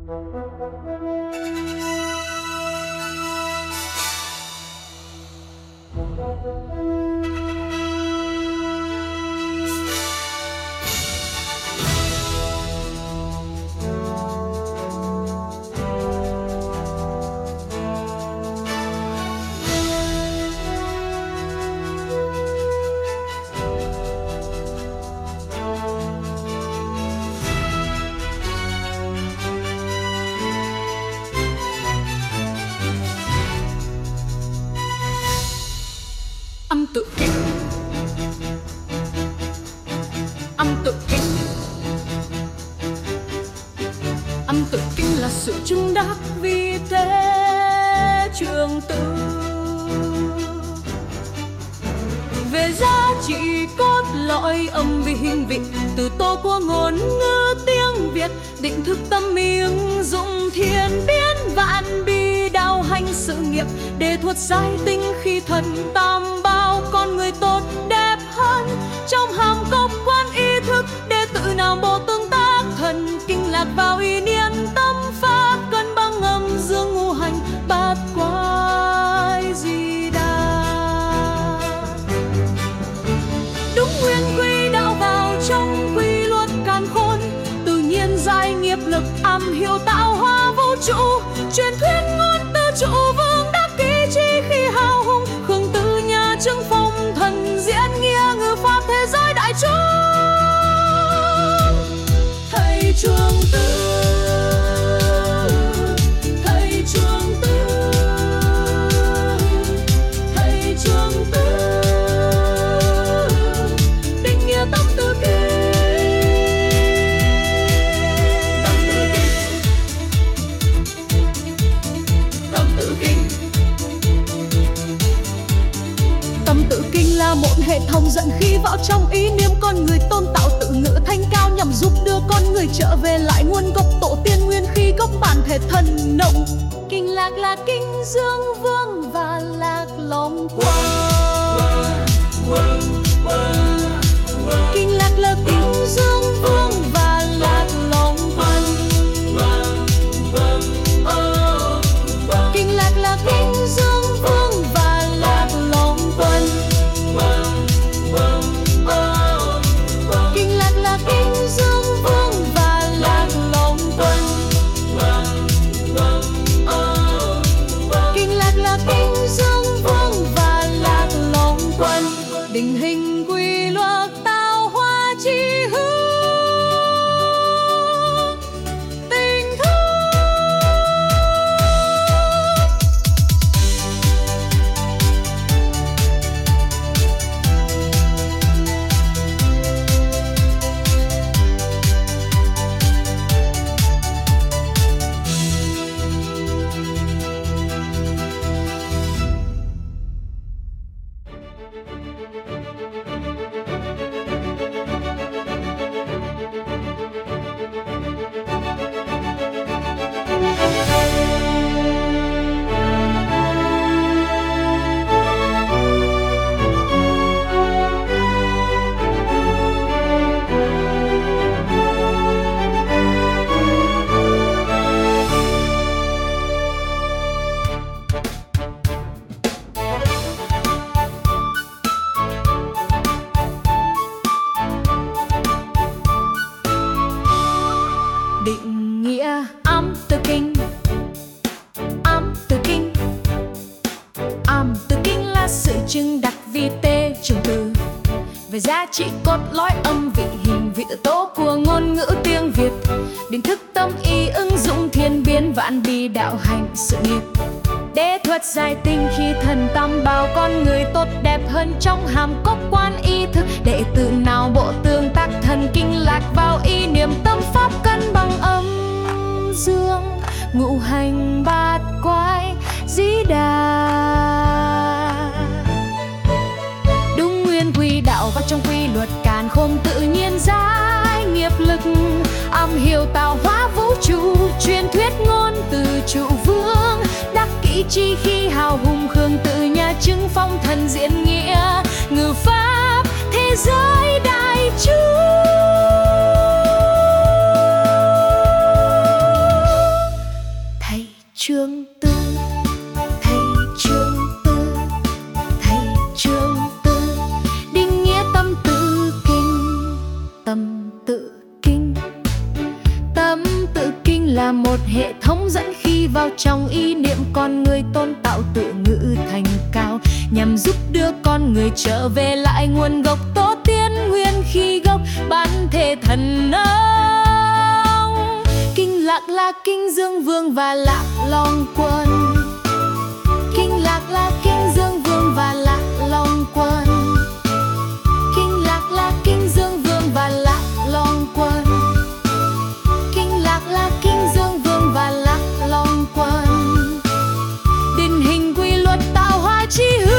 Âm tự kinh. Âm tự kinh. Âm tự kinh là sự chứng đắc vi thế trường tư. Về giá trị cốt lõi âm vi hình vị, từ tô của ngôn ngữ tiếng Việt, định thức tâm miếng dụng thiên biến vạn bi, đạo hành sự nghiệp để thuật giải tinh khi thần tam bao, con người tốt đẹp hơn trong hàm cốc quan ý thức, để tự nào bộ tương tác thần kinh lạc vào ý niệm tâm pháp, cân bằng âm dương ngũ hành bát quái di đà. Đúng nguyên quy đạo vào trong quy luật càn khôn, tự nhiên giải nghiệp lực am hiểu tạo hóa vũ trụ, truyền thuyết ngôn từ trụ vương đắc ký chi khi hào hùng, khương tư nhà chứng phong thần diễn nghĩa ngữ pháp thế giới đại chúng. Thầy trường tư, thầy trường tư, thầy trường tư, định nghĩa tâm tự kinh. Tâm tự kinh. Tâm tự kinh là một hệ thống dẫn khí vào trong ý niệm con người, tôn tạo tự ngữ thanh cao nhằm giúp đưa con người trở về lại nguồn gốc tổ tiên nguyên khí gốc bản thể thần nông. Kinh lạc là kinh dương vương và lạc long quân. Kinh lạc là kinh dương vương và lạc long quân. Kinh lạc là kinh dương vương và lạc long quân. Kinh lạc là kinh dương vương và lạc long quân. Kinh lạc là kinh dương vương và lạc long quân. Định hình quy luật tạo hóa chi hư. Định nghĩa âm tự kinh. Âm tự kinh. Âm tự kinh là sự chứng đắc vi tế trường từ, về giá trị cốt lõi âm vị hình vị tự tố của ngôn ngữ tiếng Việt, định thức tâm ý ứng dụng thiên biến vạn bi, đạo hành sự nghiệp để thuật giải tinh khi thần tam bao, con người tốt đẹp hơn trong hàm cốc quan ý thức, để tự nào bộ tương tác thần kinh lạc vào ý niệm tâm pháp, cân bằng âm dương ngũ hành bát quái di đà. Đúng nguyên quy đạo vào trong quy luật càn khôn, tự nhiên giải nghiệp lực am hiểu tạo hóa vũ trụ, truyền thuyết ngôn từ trụ vương đắc kỷ chi khi hào hùng, khương tự nhà chứng phong thần diễn nghĩa ngữ pháp thế giới đại chúng. tự kinh. Tâm tự kinh là một hệ thống dẫn khí vào trong ý niệm con người, tôn tạo tự ngữ thành cao, nhằm giúp đưa con người trở về lại nguồn gốc tổ tiên nguyên khi gốc bản thể thần ông. Kinh Lạc là kinh Dương Vương và Lạc Long Quân. Kinh Lạc là kinh Dương Vương và Lạc Long Quân. Kinh Lạc là kinh Dương Vương và Lạc Long Quân. Kinh Lạc là kinh Dương Vương và Lạc Long Quân. Điển hình quy luật tạo hóa chí hướng.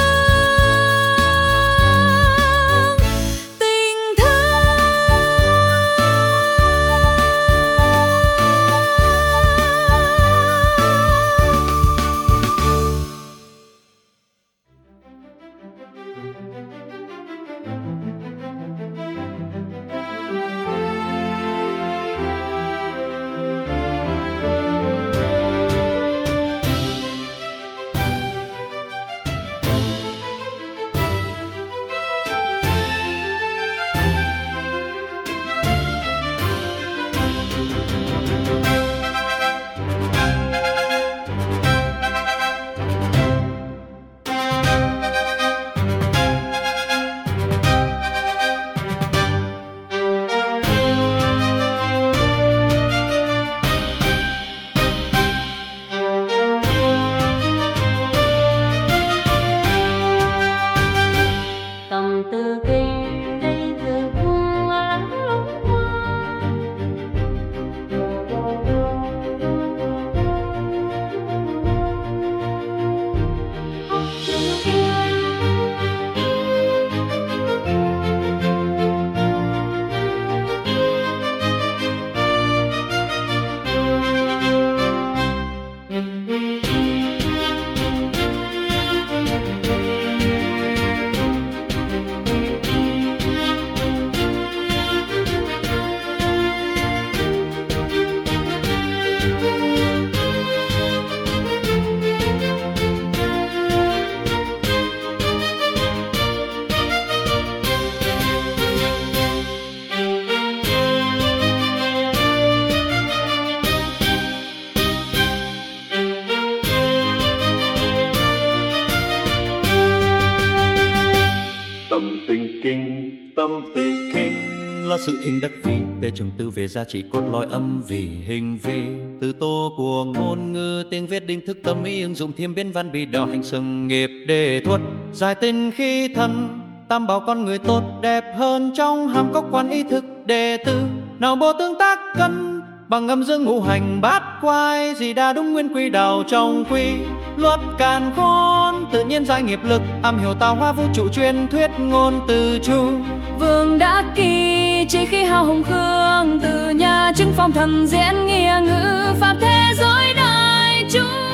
Tâm tự kinh là sự hình đắc vi, về trường tư về giá trị cốt lõi âm vì hình vi. Từ tô của ngôn ngữ tiếng viết đinh thức tâm ý, ứng dụng thêm biến văn bị đạo hành sừng nghiệp đề thuật, giải tình khi thần tam bảo con người tốt đẹp hơn trong hàm cốc quan ý thức đề tư. Nào bộ tương tác cân bằng âm dương ngũ hành bát quái, gì đa đúng nguyên quy đạo trong quy luật càn khôn, tự nhiên giải nghiệp lực am hiểu tạo hóa vũ trụ truyền thuyết ngôn từ chu. Vương đã kỳ chỉ khi hào hùng khương, từ nhà chứng phong thần diễn nghĩa ngữ pháp thế giới đại chúng.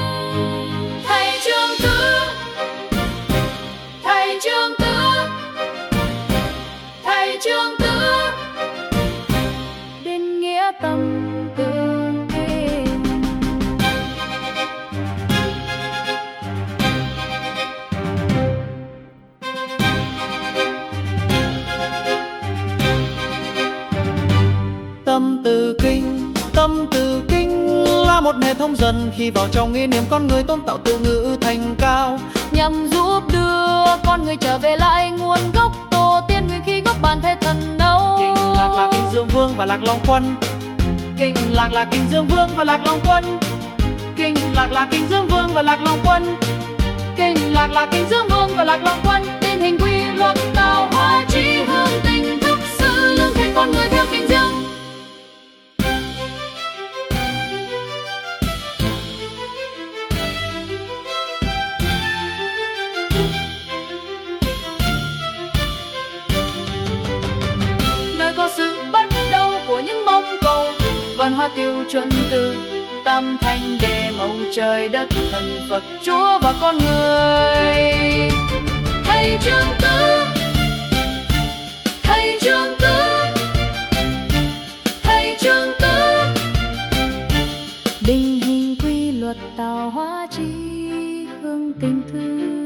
Thầy Trương Tứ, thầy Trương Tứ, thầy Trương Tứ, đến nghĩa tâm tự kinh. Tâm từ kinh là một hệ thống dần khi vào trong ý niệm con người tôn tạo tự ngữ thành cao, nhằm giúp đưa con người trở về lại nguồn gốc tổ tiên nguyên khi gốc bản thể thần đâu. Kinh Lạc là kinh Dương Vương và Lạc Long Quân. Kinh Lạc là kinh Dương Vương và Lạc Long Quân. Kinh Lạc là kinh Dương Vương và Lạc Long Quân. Kinh Lạc là kinh Dương Vương và Lạc Long Quân. Điển hình quy luật tạo hóa chí hướng, tình thức sự lương thiện con người theo kinh dương. Nơi có sự bắt đầu của những mong cầu, văn hóa tiêu chuẩn từ tam thanh đề màu trời đất thần Phật Chúa và con người. Thầy Trương Tứ, thầy Trương Tứ, thầy Trương Tứ, định hình quy luật tạo hóa chí hướng tình thương.